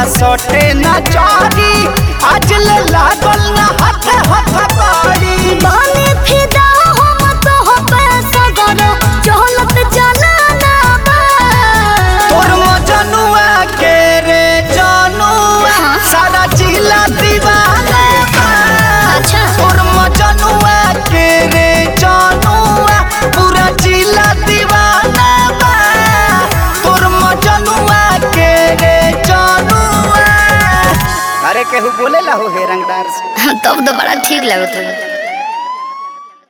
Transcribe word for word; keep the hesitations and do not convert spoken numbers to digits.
सटे न चारी आज ले लागल न हाथ हाथ बाड़ी बानी फिदा हम तो हो पैसा गरो चहलत चलाना बा तोर मजनुआ के रे जानुआ सारा जिला दीवाना बा अच्छा तोर मजनुआ के रे जानुआ पूरा जिला दीवाना बा तोर मजनुआ के रे जानुआ अरे केहू बोले ला हो हे रंगदार से तब तो बड़ा ठीक लगता है।